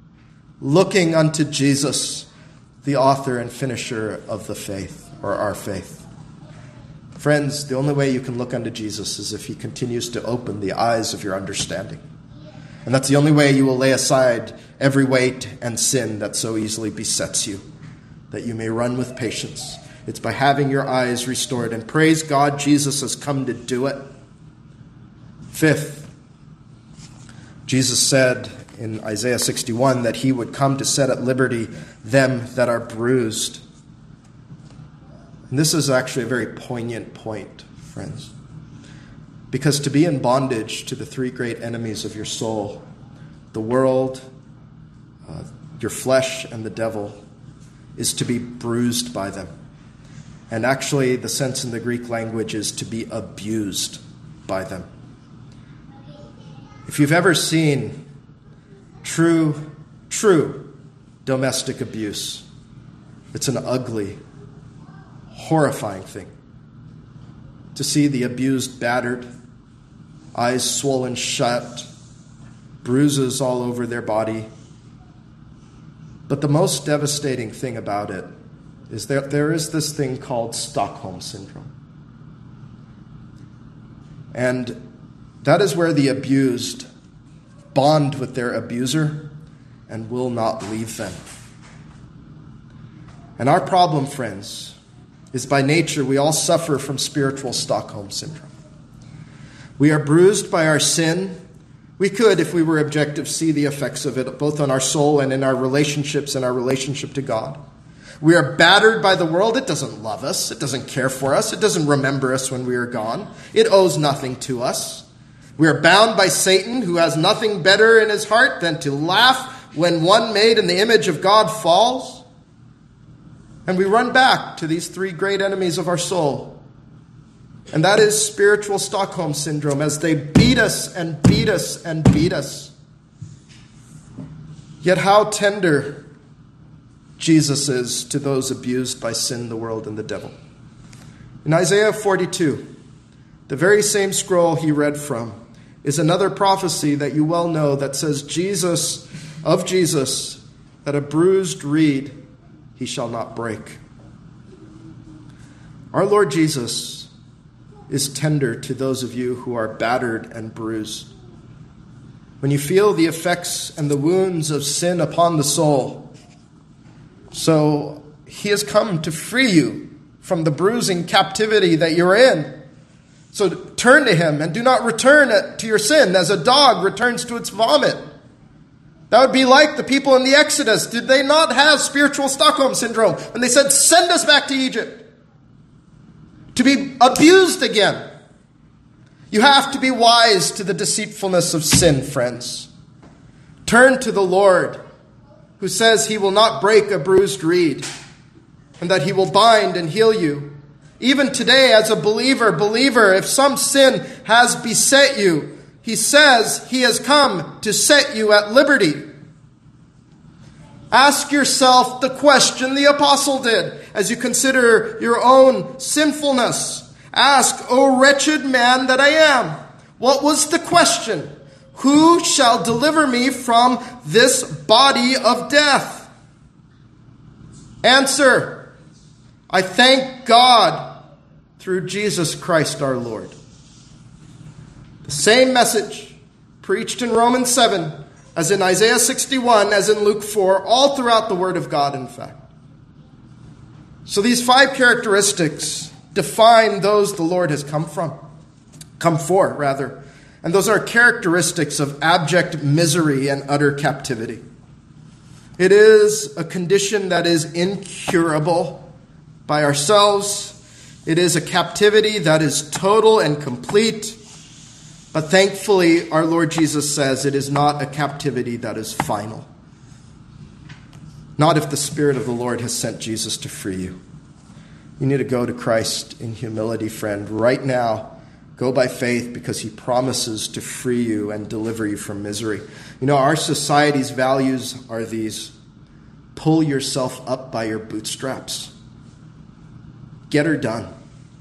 Looking unto Jesus, the author and finisher of the faith, or our faith. Friends, the only way you can look unto Jesus is if he continues to open the eyes of your understanding. And that's the only way you will lay aside every weight and sin that so easily besets you, that you may run with patience. It's by having your eyes restored. And praise God, Jesus has come to do it. Fifth, Jesus said in Isaiah 61 that he would come to set at liberty them that are bruised. And this is actually a very poignant point, friends. Because to be in bondage to the three great enemies of your soul, the world, your flesh, and the devil, is to be bruised by them. And actually, the sense in the Greek language is to be abused by them. If you've ever seen true domestic abuse, it's an ugly, horrifying thing. To see the abused battered, eyes swollen shut, bruises all over their body. But the most devastating thing about it is that there is this thing called Stockholm Syndrome. And that is where the abused bond with their abuser and will not leave them. And our problem, friends, is by nature we all suffer from spiritual Stockholm Syndrome. We are bruised by our sin. We could, if we were objective, see the effects of it both on our soul and in our relationships and our relationship to God. We are battered by the world. It doesn't love us. It doesn't care for us. It doesn't remember us when we are gone. It owes nothing to us. We are bound by Satan, who has nothing better in his heart than to laugh when one made in the image of God falls. And we run back to these three great enemies of our soul. And that is spiritual Stockholm Syndrome, as they beat us and beat us and beat us. Yet how tender Jesus is to those abused by sin, the world, and the devil. In Isaiah 42, the very same scroll he read from, is another prophecy that you well know that says Jesus, that a bruised reed he shall not break. Our Lord Jesus is tender to those of you who are battered and bruised. When you feel the effects and the wounds of sin upon the soul, so he has come to free you from the bruising captivity that you're in. So turn to him and do not return to your sin as a dog returns to its vomit. That would be like the people in the Exodus. Did they not have spiritual Stockholm Syndrome when they said, send us back to Egypt to be abused again? You have to be wise to the deceitfulness of sin, friends. Turn to the Lord, who says he will not break a bruised reed, and that he will bind and heal you. Even today, as a believer, if some sin has beset you, he says he has come to set you at liberty. Ask yourself the question the apostle did as you consider your own sinfulness. Ask, O wretched man that I am. What was the question? Who shall deliver me from this body of death? Answer, I thank God through Jesus Christ our Lord. The same message preached in Romans 7, as in Isaiah 61, as in Luke 4, all throughout the Word of God, in fact. So these 5 characteristics define those the Lord has come for. And those are characteristics of abject misery and utter captivity. It is a condition that is incurable by ourselves. It is a captivity that is total and complete. But thankfully, our Lord Jesus says it is not a captivity that is final. Not if the Spirit of the Lord has sent Jesus to free you. You need to go to Christ in humility, friend, right now. Go by faith because he promises to free you and deliver you from misery. You know, our society's values are these. Pull yourself up by your bootstraps. Get her done.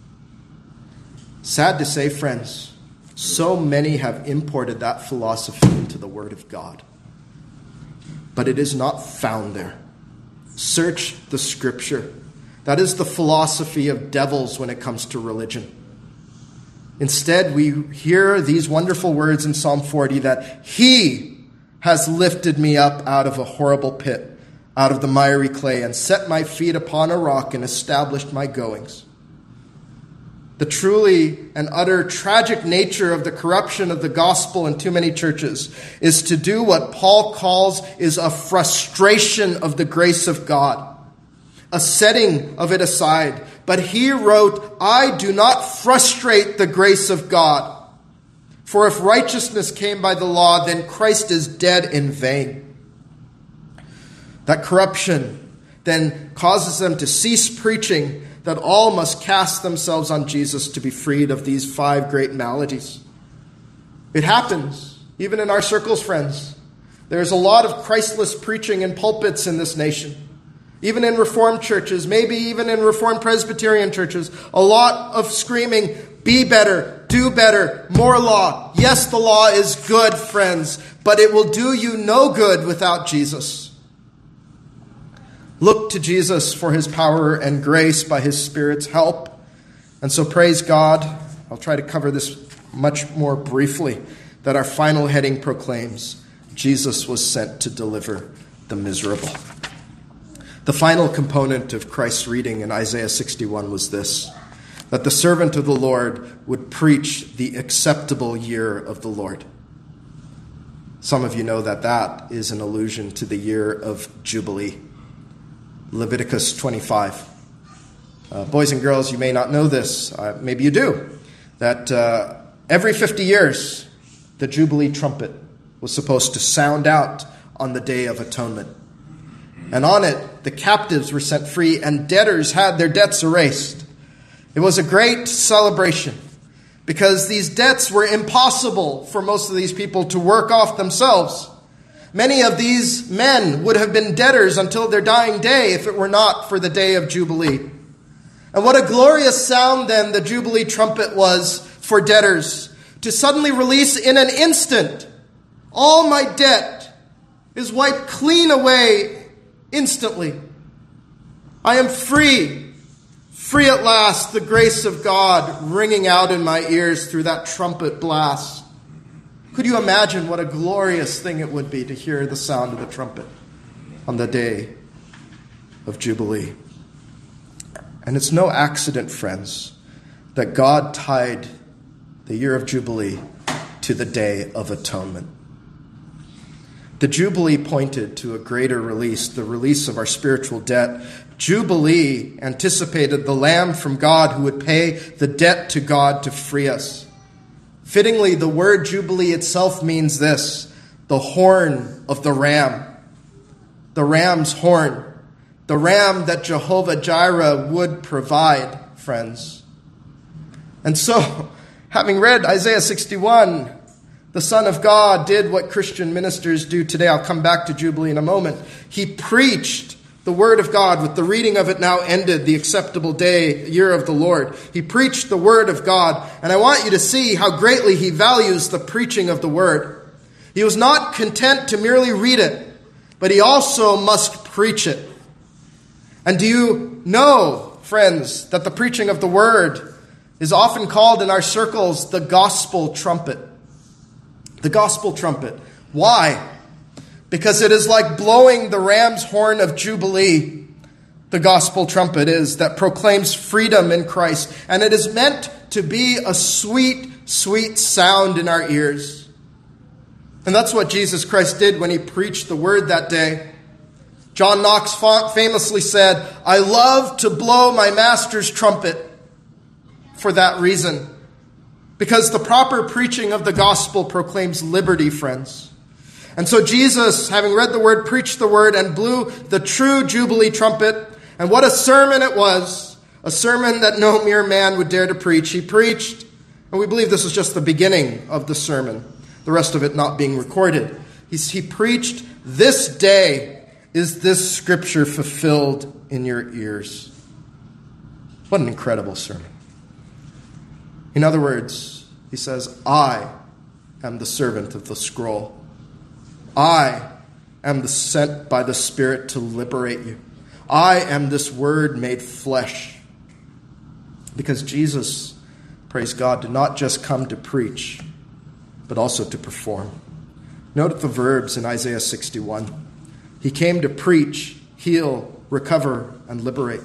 Sad to say, friends, so many have imported that philosophy into the Word of God. But it is not found there. Search the Scripture. That is the philosophy of devils when it comes to religion. Instead, we hear these wonderful words in Psalm 40 that he has lifted me up out of a horrible pit, out of the miry clay, and set my feet upon a rock and established my goings. The truly and utter tragic nature of the corruption of the gospel in too many churches is to do what Paul calls is a frustration of the grace of God, a setting of it aside. But he wrote, I do not frustrate the grace of God. For if righteousness came by the law, then Christ is dead in vain. That corruption then causes them to cease preaching that all must cast themselves on Jesus to be freed of these 5 great maladies. It happens, even in our circles, friends. There's a lot of Christless preaching in pulpits in this nation. Even in Reformed churches, maybe even in Reformed Presbyterian churches, a lot of screaming, be better, do better, more law. Yes, the law is good, friends, but it will do you no good without Jesus. Look to Jesus for his power and grace by his Spirit's help. And so praise God. I'll try to cover this much more briefly, that our final heading proclaims, Jesus was sent to deliver the miserable. The final component of Christ's reading in Isaiah 61 was this, that the servant of the Lord would preach the acceptable year of the Lord. Some of you know that that is an allusion to the year of Jubilee. Leviticus 25. Boys and girls, you may not know this. Maybe you do. That every 50 years, the Jubilee trumpet was supposed to sound out on the Day of Atonement. And on it, the captives were set free and debtors had their debts erased. It was a great celebration because these debts were impossible for most of these people to work off themselves. Many of these men would have been debtors until their dying day if it were not for the Day of Jubilee. And what a glorious sound then the Jubilee trumpet was for debtors, to suddenly release in an instant, all my debt is wiped clean away instantly. I am free, free at last, the grace of God ringing out in my ears through that trumpet blast. Could you imagine what a glorious thing it would be to hear the sound of the trumpet on the Day of Jubilee? And it's no accident, friends, that God tied the year of Jubilee to the Day of Atonement. The Jubilee pointed to a greater release, the release of our spiritual debt. Jubilee anticipated the Lamb from God who would pay the debt to God to free us. Fittingly, the word Jubilee itself means this: the horn of the ram, the ram's horn. The ram that Jehovah Jireh would provide, friends. And so, having read Isaiah 61, the Son of God did what Christian ministers do today. I'll come back to Jubilee in a moment. He preached the word of God with the reading of it now ended, the acceptable day, year of the Lord. He preached the word of God. And I want you to see how greatly he values the preaching of the word. He was not content to merely read it, but he also must preach it. And do you know, friends, that the preaching of the word is often called in our circles the gospel trumpet? The gospel trumpet. Why? Because it is like blowing the ram's horn of Jubilee. The gospel trumpet is that proclaims freedom in Christ. And it is meant to be a sweet, sweet sound in our ears. And that's what Jesus Christ did when he preached the word that day. John Knox famously said, "I love to blow my master's trumpet," for that reason. Because the proper preaching of the gospel proclaims liberty, friends. And so Jesus, having read the word, preached the word and blew the true Jubilee trumpet. And what a sermon it was. A sermon that no mere man would dare to preach. He preached, and we believe this is just the beginning of the sermon, the rest of it not being recorded. He preached, "This day is this scripture fulfilled in your ears." What an incredible sermon. In other words, he says, I am the servant of the scroll. I am the sent by the Spirit to liberate you. I am this word made flesh. Because Jesus, praise God, did not just come to preach, but also to perform. Note the verbs in Isaiah 61. He came to preach, heal, recover, and liberate.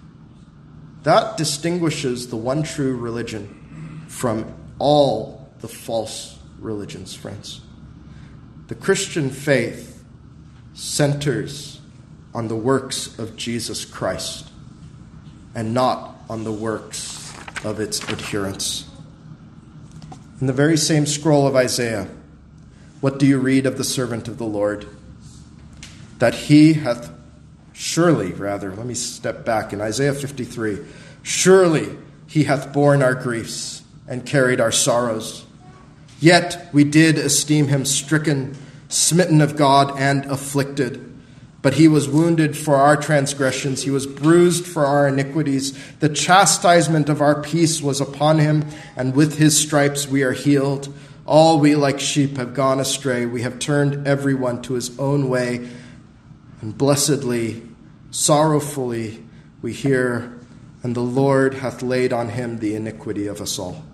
That distinguishes the one true religion from all the false religions, friends. The Christian faith centers on the works of Jesus Christ and not on the works of its adherents. In the very same scroll of Isaiah, what do you read of the servant of the Lord? That he hath let me step back in Isaiah 53. Surely he hath borne our griefs and carried our sorrows. Yet we did esteem him stricken, smitten of God, and afflicted. But he was wounded for our transgressions. He was bruised for our iniquities. The chastisement of our peace was upon him, and with his stripes we are healed. All we like sheep have gone astray. We have turned everyone to his own way. And blessedly, sorrowfully, we hear, and the Lord hath laid on him the iniquity of us all.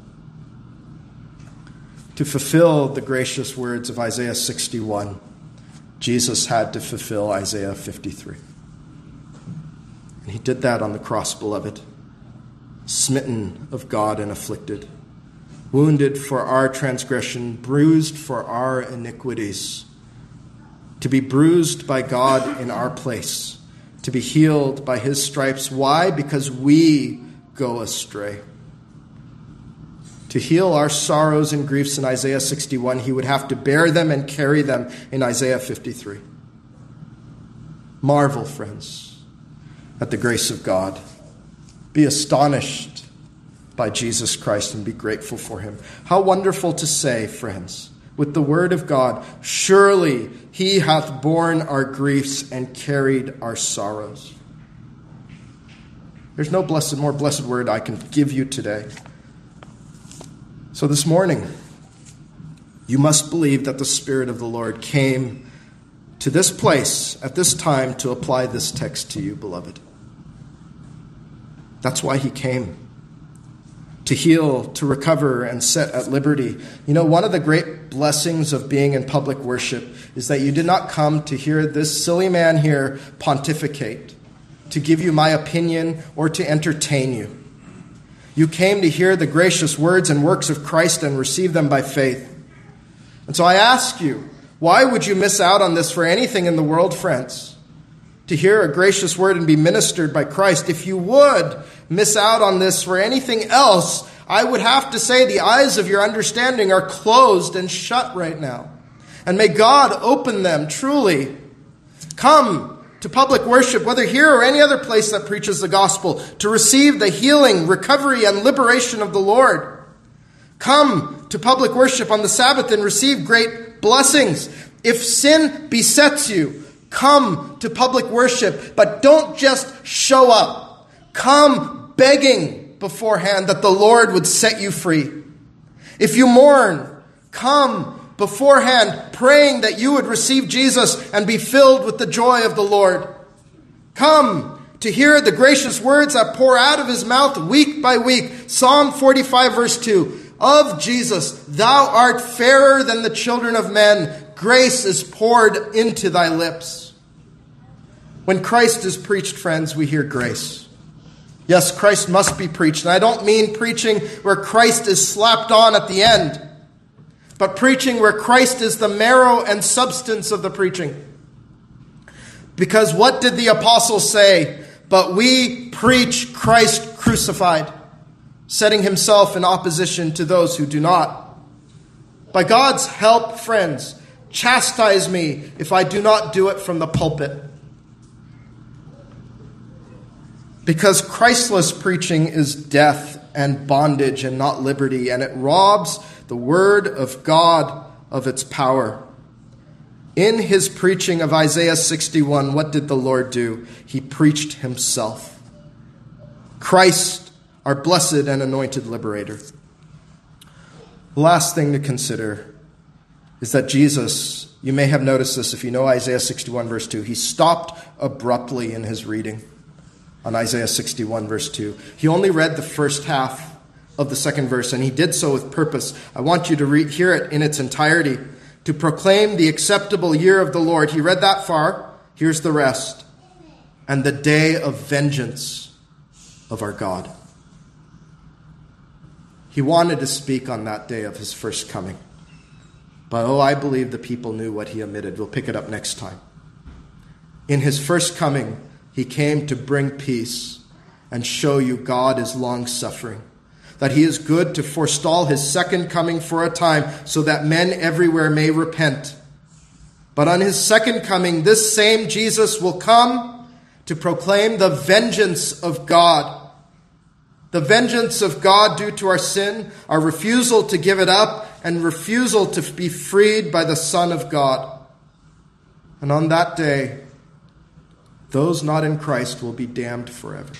To fulfill the gracious words of Isaiah 61, Jesus had to fulfill Isaiah 53. And he did that on the cross, beloved. Smitten of God and afflicted, wounded for our transgression, bruised for our iniquities. To be bruised by God in our place, to be healed by his stripes. Why? Because we go astray. To heal our sorrows and griefs in Isaiah 61, he would have to bear them and carry them in Isaiah 53. Marvel, friends, at the grace of God. Be astonished by Jesus Christ and be grateful for him. How wonderful to say, friends, with the word of God, surely he hath borne our griefs and carried our sorrows. There's no more blessed word I can give you today. So this morning, you must believe that the Spirit of the Lord came to this place at this time to apply this text to you, beloved. That's why he came. To heal, to recover, and set at liberty. You know, one of the great blessings of being in public worship is that you did not come to hear this silly man here pontificate, to give you my opinion, or to entertain you. You came to hear the gracious words and works of Christ and receive them by faith. And so I ask you, why would you miss out on this for anything in the world, friends? To hear a gracious word and be ministered by Christ. If you would miss out on this for anything else, I would have to say the eyes of your understanding are closed and shut right now. And may God open them truly. Come to public worship, whether here or any other place that preaches the gospel, to receive the healing, recovery, and liberation of the Lord. Come to public worship on the Sabbath and receive great blessings. If sin besets you, come to public worship, but don't just show up. Come begging beforehand that the Lord would set you free. If you mourn, come beforehand praying that you would receive Jesus and be filled with the joy of the Lord. Come to hear the gracious words that pour out of his mouth week by week. Psalm 45 verse 2. Of Jesus, thou art fairer than the children of men. Grace is poured into thy lips. When Christ is preached, friends, we hear grace. Yes, Christ must be preached. And I don't mean preaching where Christ is slapped on at the end, but preaching where Christ is the marrow and substance of the preaching. Because what did the apostles say? But we preach Christ crucified, setting himself in opposition to those who do not. By God's help, friends, chastise me if I do not do it from the pulpit. Because Christless preaching is death and bondage and not liberty, and it robs the word of God of its power. In his preaching of Isaiah 61, what did the Lord do? He preached himself. Christ, our blessed and anointed liberator. The last thing to consider is that Jesus, you may have noticed this if you know Isaiah 61 verse 2, he stopped abruptly in his reading on Isaiah 61 verse 2. He only read the first half of the second verse, and he did so with purpose. I want you to hear it in its entirety. To proclaim the acceptable year of the Lord. He read that far. Here's the rest. And the day of vengeance of our God. He wanted to speak on that day of his first coming. But I believe the people knew what he omitted. We'll pick it up next time. In his first coming, he came to bring peace and show you God is long-suffering, that he is good to forestall his second coming for a time so that men everywhere may repent. But on his second coming, this same Jesus will come to proclaim the vengeance of God. The vengeance of God due to our sin, our refusal to give it up, and refusal to be freed by the Son of God. And on that day, those not in Christ will be damned forever.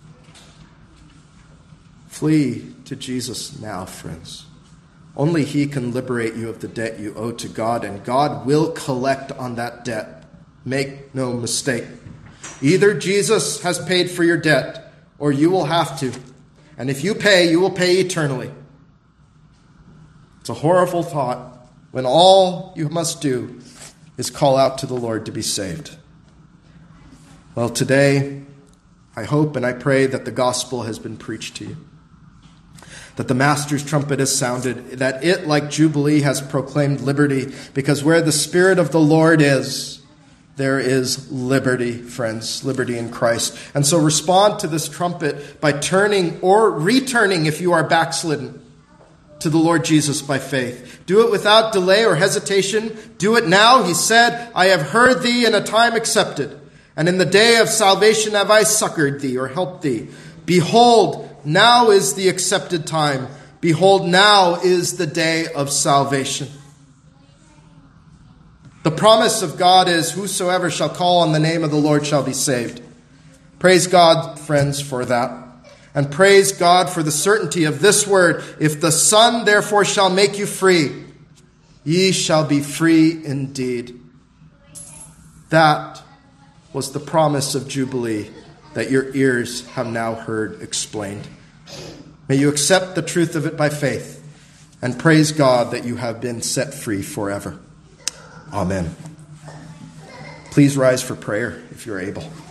Flee to Jesus now, friends. Only he can liberate you of the debt you owe to God, and God will collect on that debt. Make no mistake. Either Jesus has paid for your debt, or you will have to. And if you pay, you will pay eternally. It's a horrible thought when all you must do is call out to the Lord to be saved. Well, today, I hope and I pray that the gospel has been preached to you. That the Master's trumpet has sounded, that it, like Jubilee, has proclaimed liberty, because where the Spirit of the Lord is, there is liberty, friends, liberty in Christ. And so respond to this trumpet by turning or returning if you are backslidden to the Lord Jesus by faith. Do it without delay or hesitation. Do it now. He said, I have heard thee in a time accepted, and in the day of salvation have I succored thee or helped thee. Behold, now is the accepted time. Behold, now is the day of salvation. The promise of God is, whosoever shall call on the name of the Lord shall be saved. Praise God, friends, for that. And praise God for the certainty of this word. If the Son therefore shall make you free, ye shall be free indeed. That was the promise of Jubilee that your ears have now heard explained. May you accept the truth of it by faith and praise God that you have been set free forever. Amen. Please rise for prayer if you're able.